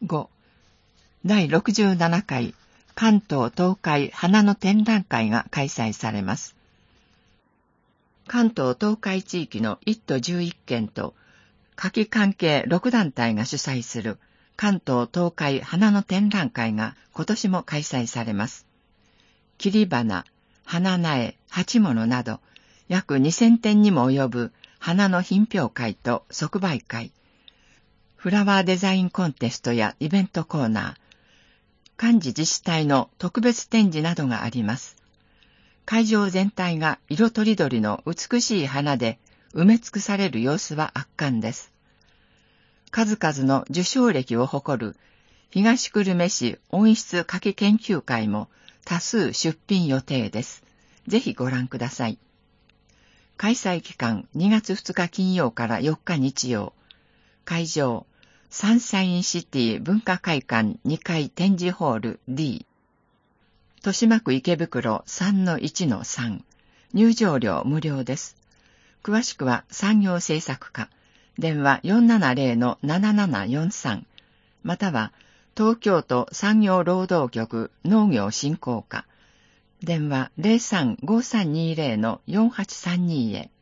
5、第67回関東東海花の展覧会が開催されます。関東東海地域の1都11県と夏季関係6団体が主催する関東東海花の展覧会が今年も開催されます。切り花、花苗、鉢物など約2000点にも及ぶ花の品評会と即売会、フラワーデザインコンテストやイベントコーナー、幹事自治体の特別展示などがあります。会場全体が色とりどりの美しい花で埋め尽くされる様子は圧巻です。数々の受賞歴を誇る東久留米市温室果樹研究会も多数出品予定です。ぜひご覧ください。開催期間2月2日金曜から4日日曜。会場サンシャインシティ文化会館2階展示ホール D。豊島区池袋 3-1-3。入場料無料です。詳しくは産業政策課、電話 470-7743、または東京都産業労働局農業振興課、電話 03-5320-4832 へ。